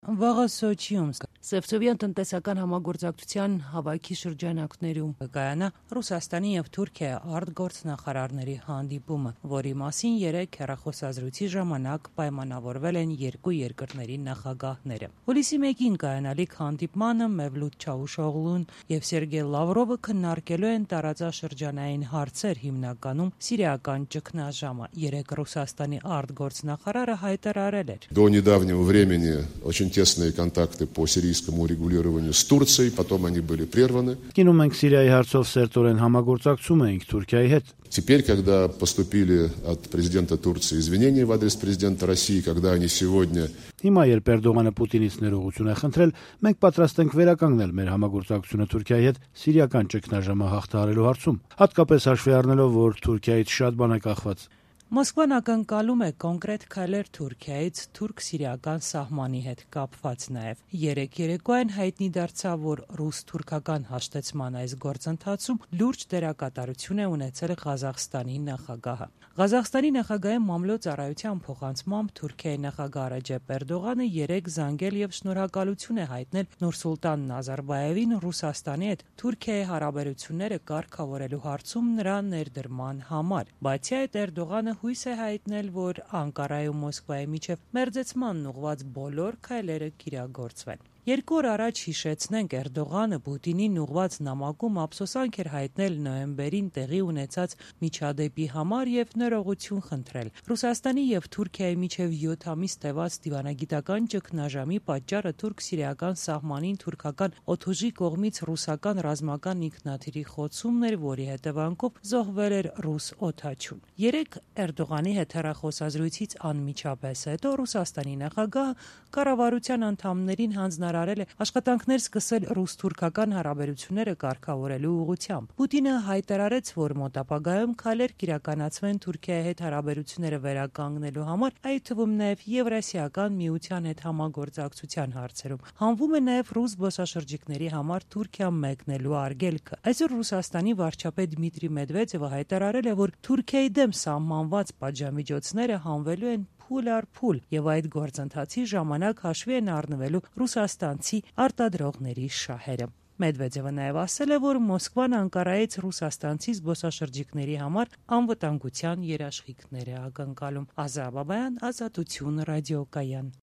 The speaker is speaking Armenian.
Վաղը Սոչիում Սևծովյան տնտեսական համագործակցության հավաքի շրջանակներում կայանա Ռուսաստանի եւ Թուրքիա արտգործնախարարների հանդիպումը, որի մասին երեկ հեռախոսազրույցի ժամանակ պայմանավորվել են երկու երկրների նախագահները։ Հուլիսի 1-ին կայանալիք հանդիպմանը Մևլութ Չավուշօղլուն եւ Սերգեյ Լավրովը քննարկելու են տարածաշրջանային հարցեր, հիմնականում սիրիական ճգնաժամը։ Երեկ Ռուսաստանի արտգործնախարարը հայտարարել էր. До недавнего времени очень тесные контакты по сирийскому урегулированию с Турцией, потом они были прерваны. Կինում ենք Սիրիայի հարցով սերտորեն համագործակցում էինք Թուրքիայի հետ։ Теперь, когда поступили от президента Турции извинения в адрес президента России, когда они сегодня... Հիմա երբ Էրդողանը Պուտինից ներողություն է խնդրել, մենք պատրաստ ենք վերականգնել մեր համագործակցությունը Թուրքիայի հետ սիրիական ճգնաժամը հաղթահարելու հարցում, հատկապես հաշվի առնելով, որ Թուրքիայից շատ բան է կախված։ Մոսկվան ակնկալում է կոնկրետ քայլեր Թուրքիայից թուրք-սիրիական սահմանի հետ կապված նաև։ Երեկ երեկոյան հայտնի դարձավ, որ ռուս-թուրքական հաշտեցման այս գործընթացում լուրջ դերակատարություն է ունեցել Ղազախստանի նախագահը։ Ղազախստանի նախագահի մամլոյ-ծառայության փոխանցմամբ Թուրքիայի նախագահ Ռեջեփ Էրդողանը երեկ զանգել եւ շնորհակալություն է հայտնել Նուրսուլտան Նազարբաևին Ռուսաստանի հետ Թուրքիայի հարաբերությունները կարգավորելու հարցում նրա ներդրման համար։ Բացի այդ, Էրդողանը հույս է հայտնել, որ Անկարայի ու Մոսկվայի միջև մերձեցման ուղղված բոլոր քայլերը կիրագործվեն։ Երկու օր առաջ հիշեցնենք Էրդողանը Պուտինին ուղղված նամակում ափսոսանք էր հայտնել նոյեմբերին տեղի ունեցած միջադեպի համար եւ ներողություն խնդրել։ Ռուսաստանի եւ Թուրքիայի միջև 7 ամիս տևած դիվանագիտական ճգնաժամի պատճառը թուրք-սիրիական սահմանին թուրքական օդուժի կողմից ռուսական ռազմական ինքնաթիռի խոցումն էր, որի հետևանքով զոհվել էր ռուս օդաչուն։ Երեկ Էրդողանի հետ հեռախոսազրույցից անմիջապես հետո Ռուսաստանի նախագահը կառավարության անդամներին հանձնարարել է աշխատանքներ սկսել ռուս-թուրքական հարաբերությունները կարգավորելու ուղղությամբ։ Պուտինը հայտարարեց, որ մոտ ապագայում քայլեր կիրականացվեն Թուրքիայի հետ հարաբերությունները վերականգնելու համար, այդ թվում նաև Եվրասիական միության հետ համագործակցության հարցերում։ Հանվում է նաև ռուս զբոսաշրջիկների համար Թուրքիա մեկնելու արգելքը։ Այսօր Ռուսաստանի վարչապետ Դմիտրի Մեդվեդևը հայտարարել է, որ Թուրքիայի դեմ սահմանված պատժամիջոցները հանվելու են փուլ առ փուլ եւ այդ գործընթացի ժամանակ հաշվի են առնվելու ռուսաստանցի արտադրողների շահերը։ Մեդվեդևը նաև ասել է, որ Մոսկվան Անկարայից ռուսաստանցի զբոսաշրջիկների համար անվտանգության երաշխիքներ է ակնկալում։ Ազա Բաբայան, Ազատություն ռադիոկայան։